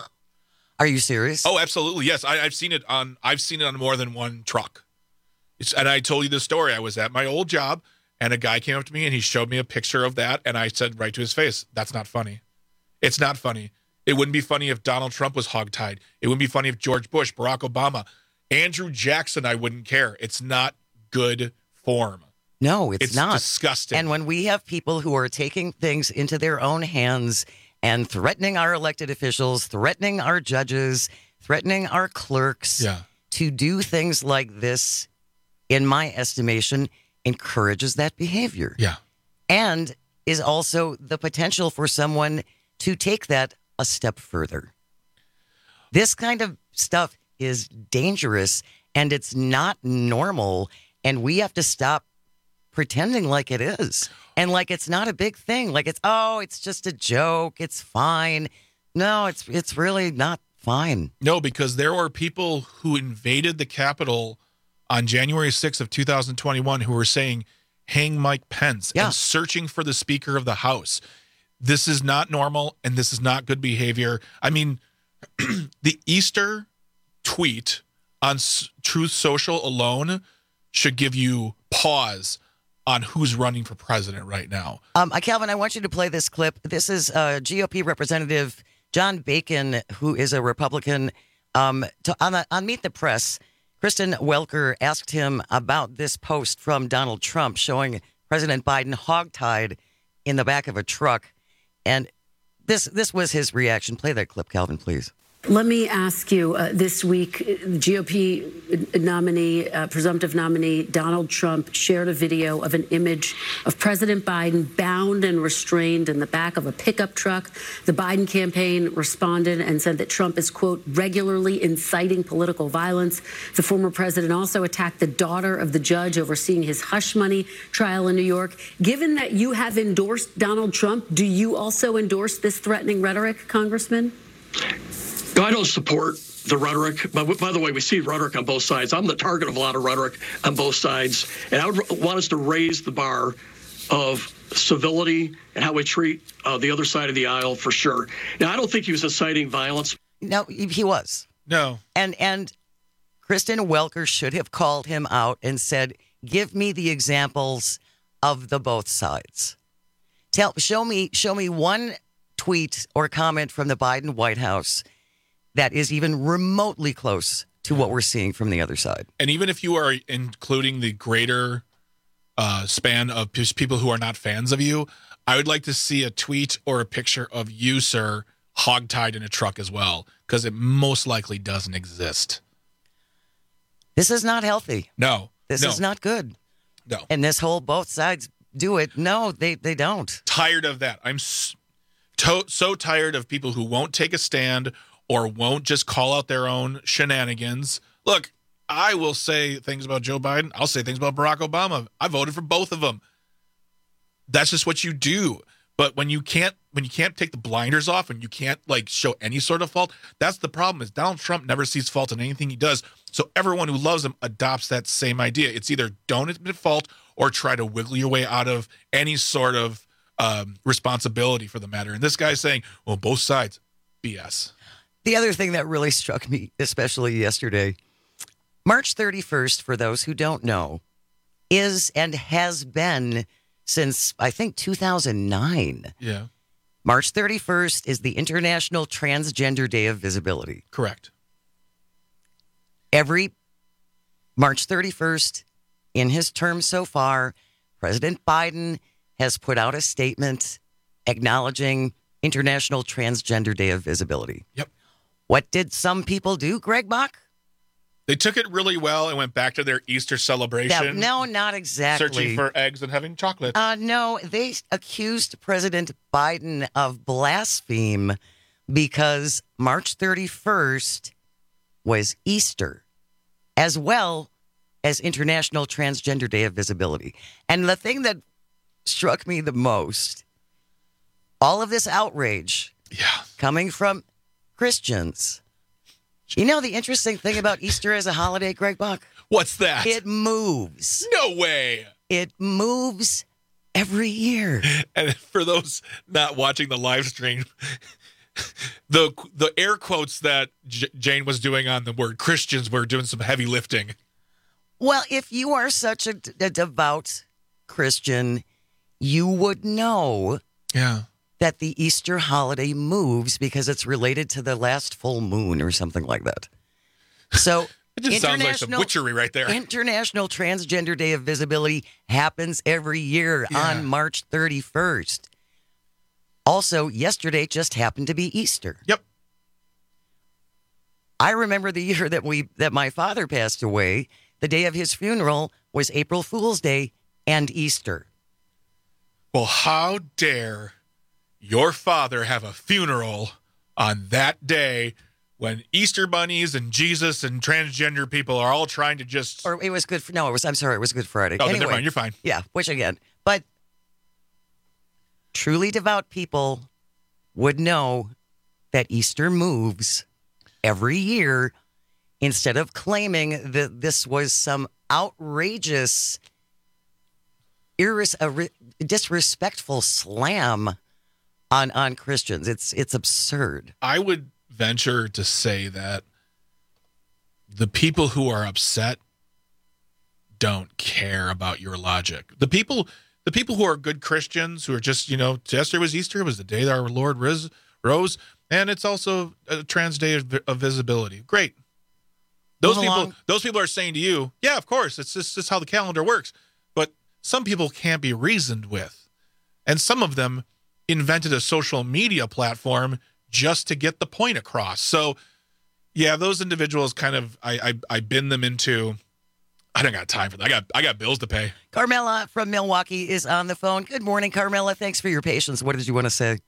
Are you serious? Oh, absolutely. Yes, I, I've seen it on. I've seen it on more than one truck. It's, and I told you the story. I was at my old job, and a guy came up to me and he showed me a picture of that, and I said right to his face, "That's not funny. It's not funny. It wouldn't be funny if Donald Trump was hogtied. It wouldn't be funny if George Bush, Barack Obama, Andrew Jackson. I wouldn't care. It's not good form." No, it's, it's not. disgusting. And when we have people who are taking things into their own hands and threatening our elected officials, threatening our judges, threatening our clerks yeah. to do things like this, in my estimation, encourages that behavior. Yeah. And is also the potential for someone to take that a step further. This kind of stuff is dangerous and it's not normal. And we have to stop pretending like it is and like it's not a big thing. Like it's, oh, it's just a joke. It's fine. No, it's it's really not fine. No, because there were people who invaded the Capitol on January sixth of two thousand twenty-one who were saying, "Hang Mike Pence," yeah. and searching for the Speaker of the House. This is not normal, and this is not good behavior. I mean, the Easter tweet on Truth Social alone should give you pause on who's running for president right now. Um, Calvin, I want you to play this clip. This is uh, G O P Representative John Bacon, who is a Republican. Um, to, on, the, on Meet the Press, Kristen Welker asked him about this post from Donald Trump showing President Biden hogtied in the back of a truck. And this this was his reaction. Play that clip, Calvin, please. Let me ask you, uh, this week, G O P nominee, uh, presumptive nominee Donald Trump shared a video of an image of President Biden bound and restrained in the back of a pickup truck. The Biden campaign responded and said that Trump is, quote, regularly inciting political violence. The former president also attacked the daughter of the judge overseeing his hush money trial in New York. Given that you have endorsed Donald Trump, do you also endorse this threatening rhetoric, Congressman? I don't support the rhetoric, but by the way, we see rhetoric on both sides. I'm the target of a lot of rhetoric on both sides, and I would want us to raise the bar of civility and how we treat uh, the other side of the aisle for sure. Now, I don't think he was inciting violence. No, he was. No. And and Kristen Welker should have called him out and said, "Give me the examples of the both sides. Tell, show me, show me one tweet or comment from the Biden White House that is even remotely close to what we're seeing from the other side." And even if you are including the greater uh, span of people who are not fans of you, I would like to see a tweet or a picture of you, sir, hogtied in a truck as well, because it most likely doesn't exist. This is not healthy. No. This no. is not good. No. And this whole both sides do it. No, they, they don't. Tired of that. I'm so, so tired of people who won't take a stand or won't just call out their own shenanigans. Look, I will say things about Joe Biden. I'll say things about Barack Obama. I voted for both of them. That's just what you do. But when you can't, when you can't take the blinders off and you can't like show any sort of fault, that's the problem. Is Donald Trump never sees fault in anything he does. So everyone who loves him adopts that same idea. It's either don't admit fault or try to wiggle your way out of any sort of um, responsibility for the matter. And this guy's saying, well, both sides, B S. The other thing that really struck me, especially yesterday, March thirty-first, for those who don't know, is and has been since, I think, two thousand nine. Yeah. March thirty-first is the International Transgender Day of Visibility. Correct. Every March thirty-first, in his term so far, President Biden has put out a statement acknowledging International Transgender Day of Visibility. Yep. What did some people do, Greg Bach? They took it really well and went back to their Easter celebration. No, no, not exactly. Searching for eggs and having chocolate. Uh, no, they accused President Biden of blaspheme because March thirty-first was Easter, as well as International Transgender Day of Visibility. And the thing that struck me the most, all of this outrage yeah. coming from Christians. You know the interesting thing about Easter as a holiday, Greg Buck? What's that? It moves. No way. It moves every year. And for those not watching the live stream, the the air quotes that J- Jane was doing on the word Christians were doing some heavy lifting. Well, if you are such a, a devout Christian, you would know yeah. that the Easter holiday moves because it's related to the last full moon or something like that. So it just sounds like some witchery right there. International Transgender Day of Visibility happens every year yeah. on March thirty-first. Also, yesterday just happened to be Easter. Yep. I remember the year that we that my father passed away. The day of his funeral was April Fool's Day and Easter. Well, how dare your father have a funeral on that day when Easter bunnies and Jesus and transgender people are all trying to just... Or it was good for... No, it was. I'm sorry, it was Good Friday. Oh, anyway, never mind, you're fine. Yeah, which again. But truly devout people would know that Easter moves every year instead of claiming that this was some outrageous, irres- uh, disrespectful slam on on Christians. It's it's absurd. I would venture to say that the people who are upset don't care about your logic. The people the people who are good Christians, who are just, you know, yesterday was Easter, it was the day that our Lord ris- rose, and it's also a trans day of, of visibility. Great. Those people, along. those people are saying to you, yeah, of course, it's just, it's how the calendar works. But some people can't be reasoned with. And some of them invented a social media platform just to get the point across. So, yeah, those individuals kind of, I, I, I bin them into, I don't got time for that. I got, I got bills to pay. Carmela from Milwaukee is on the phone. Good morning, Carmela. Thanks for your patience. What did you want to say?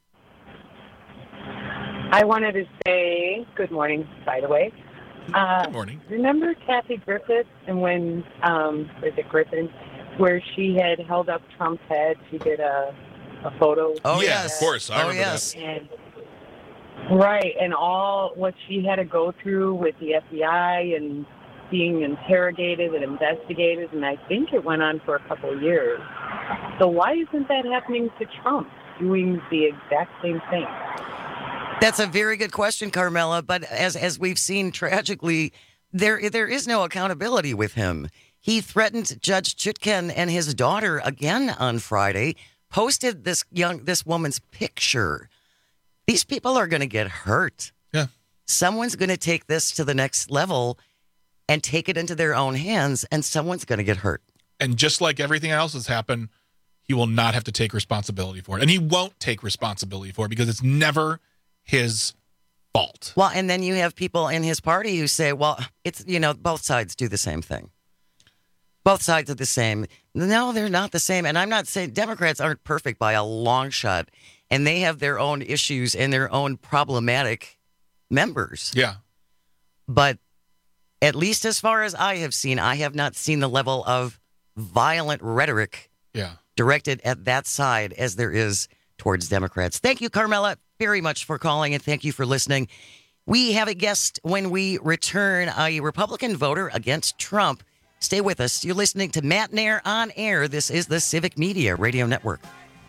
I wanted to say good morning, by the way. Uh, Good morning. Remember Kathy Griffith and when, um, is it Griffin, where she had held up Trump's head? She did a, a photo. Oh, yeah, yes. of course. I oh, remember yes. that. And, right, and all what she had to go through with the F B I and being interrogated and investigated, and I think it went on for a couple of years. So why isn't that happening to Trump, doing the exact same thing? That's a very good question, Carmela. But as as we've seen tragically, there there is no accountability with him. He threatened Judge Chutkan and his daughter again on Friday, posted this young this woman's picture. These people are going to get hurt. Yeah. Someone's going to take this to the next level and take it into their own hands, and someone's going to get hurt. And just like everything else has happened, he will not have to take responsibility for it. And he won't take responsibility for it because it's never his fault. Well, and then you have people in his party who say, well, it's, you know, both sides do the same thing. Both sides are the same. No, they're not the same. And I'm not saying Democrats aren't perfect by a long shot, and they have their own issues and their own problematic members. Yeah. But at least as far as I have seen, I have not seen the level of violent rhetoric yeah. directed at that side as there is towards Democrats. Thank you, Carmela, very much for calling, and thank you for listening. We have a guest when we return, a Republican voter against Trump. Stay with us. You're listening to Matt Nair on Air. This is the Civic Media Radio Network.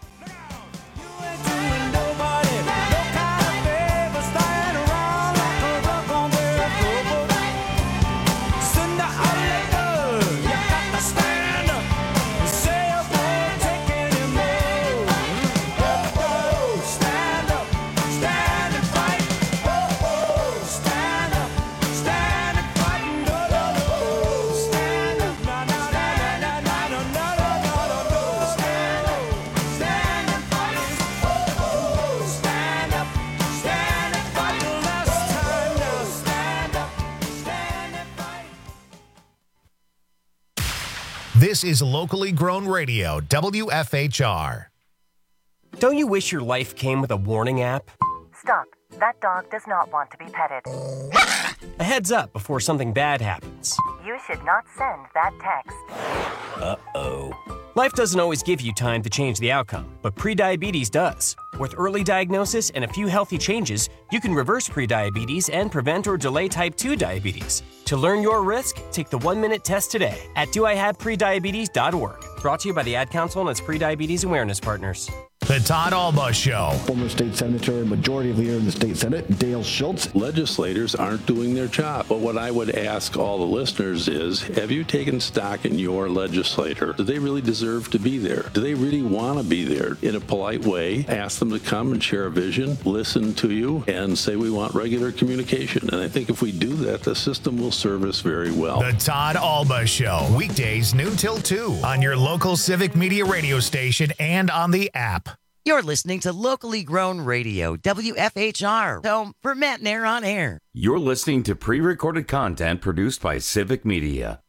This is locally grown radio, W F H R. Don't you wish your life came with a warning app? Stop. That dog does not want to be petted. A heads up before something bad happens. You should not send that text. Uh-oh. Life doesn't always give you time to change the outcome, but prediabetes does. With early diagnosis and a few healthy changes, you can reverse prediabetes and prevent or delay type two diabetes. To learn your risk, take the one-minute test today at do I have prediabetes dot org. Brought to you by the Ad Council and its prediabetes awareness partners. The Todd Alba Show. Former state senator and majority leader in the state Senate, Dale Schultz. Legislators aren't doing their job. But what I would ask all the listeners is, have you taken stock in your legislator? Do they really deserve to be there? Do they really want to be there? In a polite way, ask them to come and share a vision, listen to you, and say we want regular communication. And I think if we do that, the system will serve us very well. The Todd Alba Show. Weekdays noon till two on your local Civic Media radio station and on the app. You're listening to locally grown radio, W F H R, home for Matt Nair on Air. You're listening to pre-recorded content produced by Civic Media.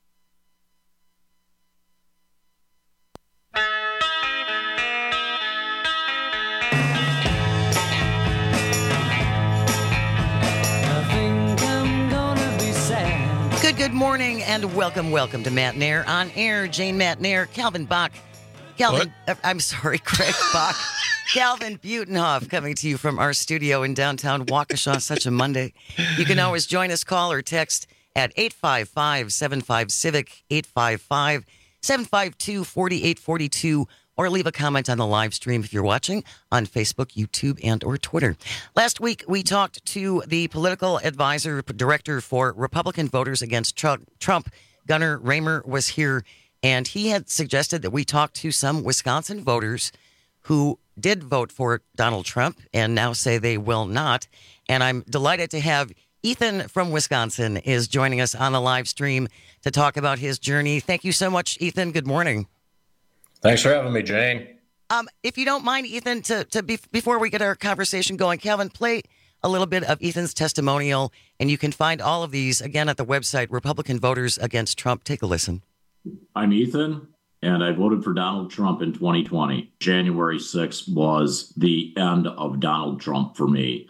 Good, good morning, and welcome, welcome to Matt Nair on Air. Jane Matt Nair, Calvin Bach. Calvin, uh, I'm sorry, Craig Bach. Calvin Butenhoff coming to you from our studio in downtown Waukesha. Such a Monday. You can always join us, call or text at eight five five, seven five, CIVIC, eight five five, seven five two, four eight four two, or leave a comment on the live stream if you're watching on Facebook, YouTube, and or Twitter. Last week, we talked to the political advisor, director for Republican Voters Against Trump. Gunnar Raymer was here. And he had suggested that we talk to some Wisconsin voters who did vote for Donald Trump and now say they will not. And I'm delighted to have Ethan from Wisconsin is joining us on the live stream to talk about his journey. Thank you so much, Ethan. Good morning. Thanks for having me, Jane. Um, if you don't mind, Ethan, to, to be, before we get our conversation going, Calvin, play a little bit of Ethan's testimonial, and you can find all of these, again, at the website, Republican Voters Against Trump. Take a listen. I'm Ethan, and I voted for Donald Trump in twenty twenty. January sixth was the end of Donald Trump for me.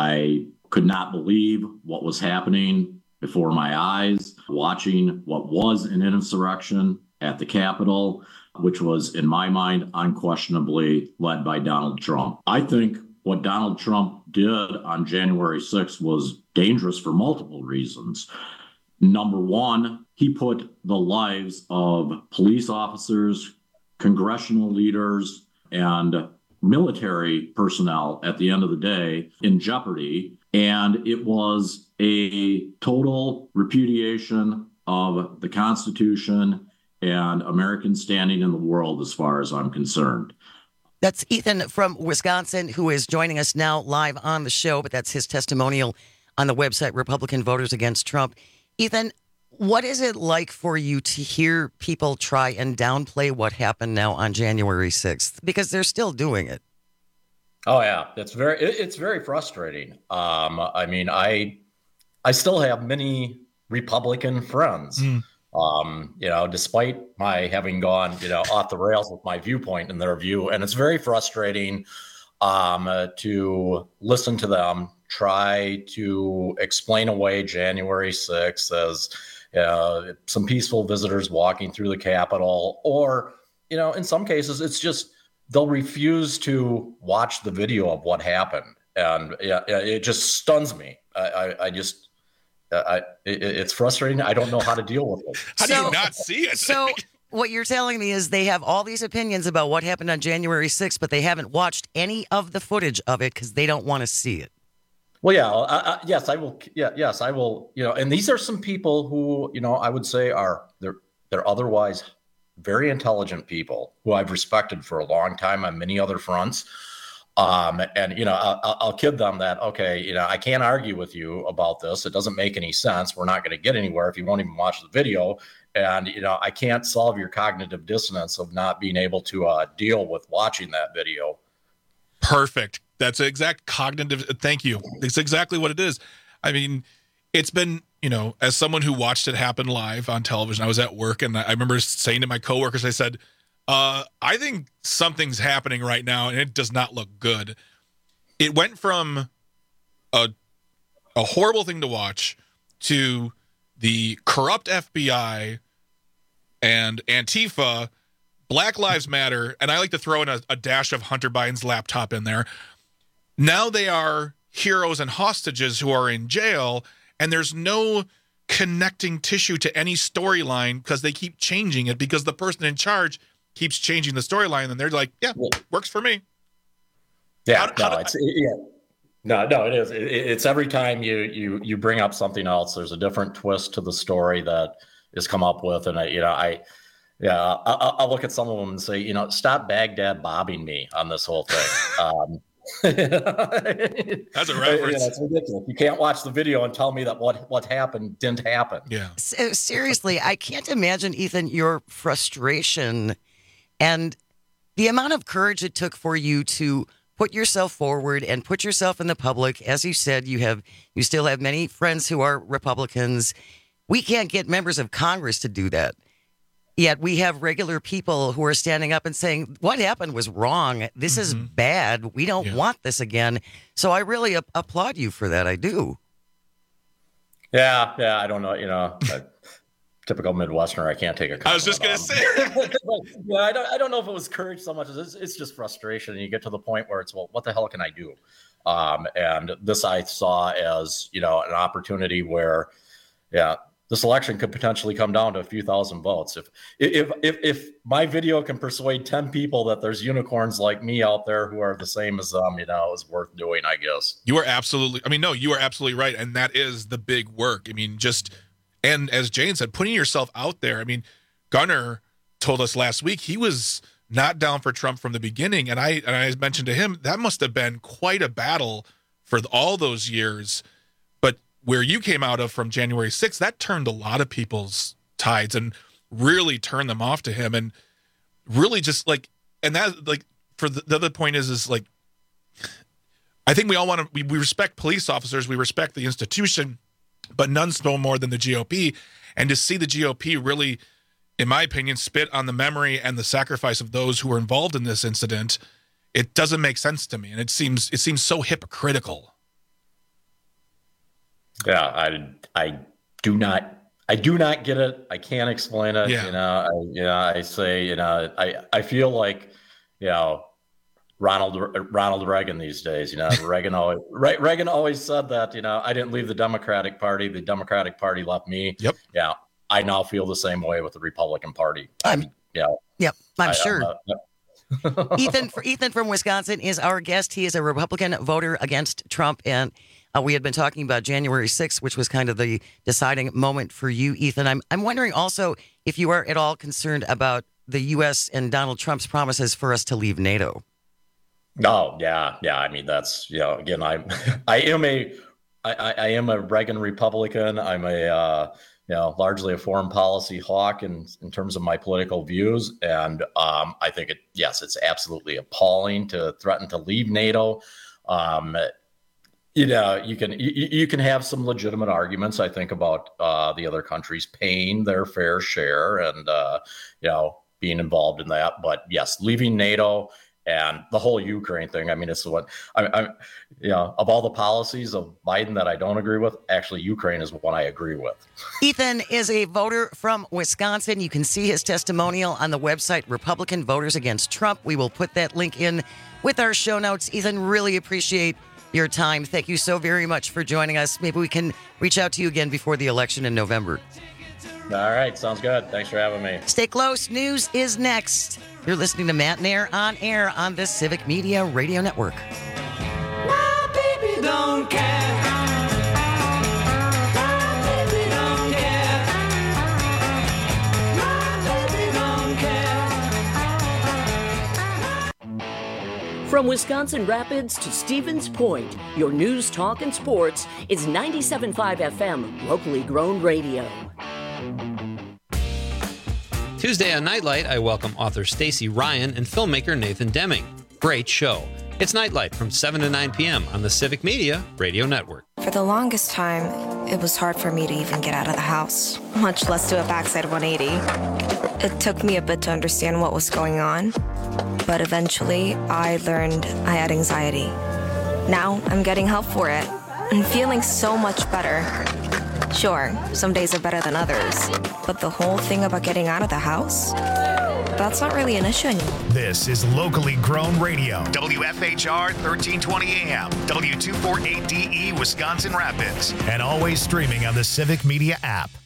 I could not believe what was happening before my eyes, watching what was an insurrection at the Capitol, which was, in my mind, unquestionably led by Donald Trump. I think what Donald Trump did on January sixth was dangerous for multiple reasons. Number one, he put the lives of police officers, congressional leaders, and military personnel at the end of the day in jeopardy. And it was a total repudiation of the Constitution and American standing in the world, as far as I'm concerned. That's Ethan from Wisconsin, who is joining us now live on the show, but that's his testimonial on the website, Republican Voters Against Trump. Ethan, what is it like for you to hear people try and downplay what happened now on January sixth? Because they're still doing it. Oh, yeah. It's very it's very frustrating. Um, I mean, I I still have many Republican friends, mm. um, you know, despite my having gone, you know, off the rails with my viewpoint and their view. And it's very frustrating um, uh, to listen to them try to explain away January sixth as uh, some peaceful visitors walking through the Capitol, or, you know, in some cases, it's just they'll refuse to watch the video of what happened. And yeah, it just stuns me. I, I, I just, I, it, it's frustrating. I don't know how to deal with it. How So- do you not see it? So what you're telling me is they have all these opinions about what happened on January sixth, but they haven't watched any of the footage of it because they don't want to see it. Well, yeah, I, I, yes, I will. Yeah, yes, I will. You know, and these are some people who, you know, I would say are they're they're otherwise very intelligent people who I've respected for a long time on many other fronts. Um, and, you know, I'll, I'll kid them that, okay, you know, I can't argue with you about this. It doesn't make any sense. We're not going to get anywhere if you won't even watch the video. And, you know, I can't solve your cognitive dissonance of not being able to uh, deal with watching that video. Perfect. That's exact cognitive. Thank you. It's exactly what it is. I mean, it's been, you know, as someone who watched it happen live on television, I was at work and I remember saying to my coworkers, I said, uh, I think something's happening right now and it does not look good. It went from a a horrible thing to watch to the corrupt F B I and Antifa, Black Lives Matter, and I like to throw in a, a dash of Hunter Biden's laptop in there. Now they are heroes and hostages who are in jail, and there's no connecting tissue to any storyline because they keep changing it because the person in charge keeps changing the storyline, and they're like, yeah, works for me. Yeah, How- no, how do- it's, yeah. No, no, it is. It, it's every time you you you bring up something else, there's a different twist to the story that is come up with, and I, you know, I, yeah, I, I- I'll look at some of them and say, you know, stop Baghdad bobbing me on this whole thing. um, That's a reference. You know, it's ridiculous. You can't watch the video and tell me that what what happened didn't happen. Yeah. S- Seriously, I can't imagine, Ethan, your frustration and the amount of courage it took for you to put yourself forward and put yourself in the public. As you said, you have you still have many friends who are Republicans. We can't get members of Congress to do that. Yet we have regular people who are standing up and saying, what happened was wrong. This mm-hmm. is bad. We don't yeah. want this again. So I really a- applaud you for that. I do. Yeah, yeah, I don't know. You know, typical Midwesterner. I can't take a comment. I was just going to say. yeah, I don't. I don't know if it was courage so much as it's, it's just frustration. And you get to the point where it's, well, what the hell can I do? Um, and this I saw as, you know, an opportunity where, yeah, this election could potentially come down to a few thousand votes. If if if if my video can persuade ten people that there's unicorns like me out there who are the same as them, you know, it's worth doing, I guess. You are absolutely. I mean, no, you are absolutely right, and that is the big work. I mean, just. And as Jane said, putting yourself out there. I mean, Gunnar told us last week he was not down for Trump from the beginning. And I and I mentioned to him, that must have been quite a battle for all those years. But where you came out of from January sixth, that turned a lot of people's tides and really turned them off to him. And really just like, and that like, for the, the other point is, is like, I think we all want to, we, we respect police officers. We respect the institution. But none's no more than the G O P. And to see the G O P really, in my opinion, spit on the memory and the sacrifice of those who were involved in this incident, it doesn't make sense to me. And it seems it seems so hypocritical. Yeah, I, I do not I do not get it. I can't explain it. Yeah. You know, I, you know, I say, you know, I, I feel like, you know, Ronald Ronald Reagan these days, you know, Reagan always Reagan always said that, you know, I didn't leave the Democratic Party, the Democratic Party left me. Yep. Yeah, I now feel the same way with the Republican Party. I'm, yeah. Yep, I'm I, sure. I'm, uh, Ethan, for Ethan from Wisconsin is our guest. He is a Republican voter against Trump, and uh, we had been talking about January sixth, which was kind of the deciding moment for you, Ethan. I'm I'm wondering also if you are at all concerned about the U S and Donald Trump's promises for us to leave NATO. Oh yeah, yeah. I mean, that's, you know, again, I'm, I am a, I, I am a Reagan Republican. I'm a, uh, you know, largely a foreign policy hawk in in terms of my political views, and um, I think it, yes, it's absolutely appalling to threaten to leave NATO. Um, you know, you can you, you can have some legitimate arguments, I think, about uh, the other countries paying their fair share and uh, you know, being involved in that. But yes, leaving NATO. And the whole Ukraine thing, I mean, it's what I, I, you know, of all the policies of Biden that I don't agree with, actually, Ukraine is one I agree with. Ethan is a voter from Wisconsin. You can see his testimonial on the website, Republican Voters Against Trump. We will put that link in with our show notes. Ethan, really appreciate your time. Thank you so very much for joining us. Maybe we can reach out to you again before the election in November. All right. Sounds good. Thanks for having me. Stay close. News is next. You're listening to Matt Nair on air on the Civic Media Radio Network. My baby don't care. My baby don't care. My baby don't care. From Wisconsin Rapids to Stevens Point, your news, talk, and sports is ninety-seven point five F M, locally grown radio. Tuesday on Nightlight, I welcome author Stacey Ryan and filmmaker Nathan Deming. Great show. It's Nightlight from seven to nine p.m. on the Civic Media Radio Network. For the longest time, it was hard for me to even get out of the house, much less do a backside one eighty. It took me a bit to understand what was going on, but eventually I learned I had anxiety. Now I'm getting help for it. I'm feeling so much better. Sure, some days are better than others, but the whole thing about getting out of the house? That's not really an issue anymore. This is locally grown radio. W F H R thirteen twenty A M, W two forty-eight D E, Wisconsin Rapids, and always streaming on the Civic Media app.